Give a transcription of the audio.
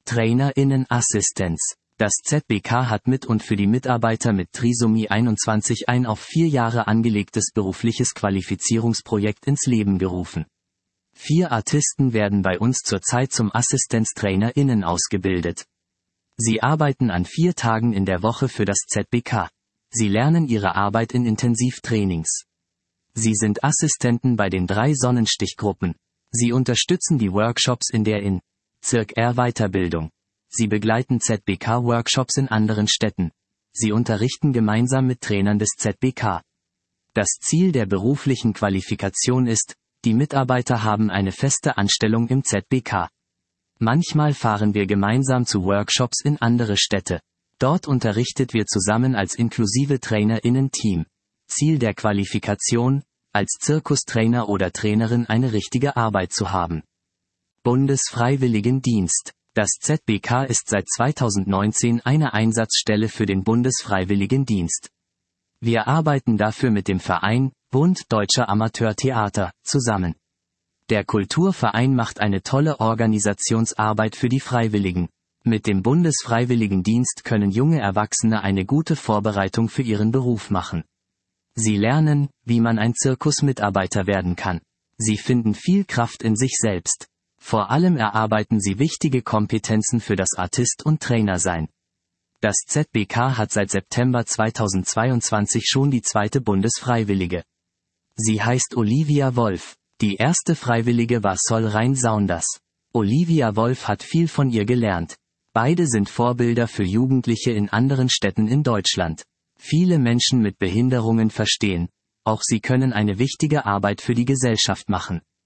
TrainerInnen-Assistenz. Das ZBK hat mit und für die Mitarbeiter mit Trisomie 21 ein auf 4 Jahre angelegtes berufliches Qualifizierungsprojekt ins Leben gerufen. 4 Artisten werden bei uns zurzeit zum AssistenztrainerInnen ausgebildet. Sie arbeiten an 4 Tagen in der Woche für das ZBK. Sie lernen ihre Arbeit in Intensivtrainings. Sie sind Assistenten bei den 3 Sonnenstichgruppen. Sie unterstützen die Workshops in der Circ-R-Weiterbildung. Sie begleiten ZBK-Workshops in anderen Städten. Sie unterrichten gemeinsam mit Trainern des ZBK. Das Ziel der beruflichen Qualifikation ist, die Mitarbeiter haben eine feste Anstellung im ZBK. Manchmal fahren wir gemeinsam zu Workshops in andere Städte. Dort unterrichtet wir zusammen als inklusive TrainerInnen-Team. Ziel der Qualifikation, als Zirkustrainer oder Trainerin eine richtige Arbeit zu haben. Bundesfreiwilligendienst. Das ZBK ist seit 2019 eine Einsatzstelle für den Bundesfreiwilligendienst. Wir arbeiten dafür mit dem Verein Bund Deutscher Amateurtheater zusammen. Der Kulturverein macht eine tolle Organisationsarbeit für die Freiwilligen. Mit dem Bundesfreiwilligendienst können junge Erwachsene eine gute Vorbereitung für ihren Beruf machen. Sie lernen, wie man ein Zirkusmitarbeiter werden kann. Sie finden viel Kraft in sich selbst. Vor allem erarbeiten sie wichtige Kompetenzen für das Artist- und Trainersein. Das ZBK hat seit September 2022 schon die 2. Bundesfreiwillige. Sie heißt Olivia Wolf. Die erste Freiwillige war Solrein Saunders. Olivia Wolf hat viel von ihr gelernt. Beide sind Vorbilder für Jugendliche in anderen Städten in Deutschland. Viele Menschen mit Behinderungen verstehen, auch sie können eine wichtige Arbeit für die Gesellschaft machen.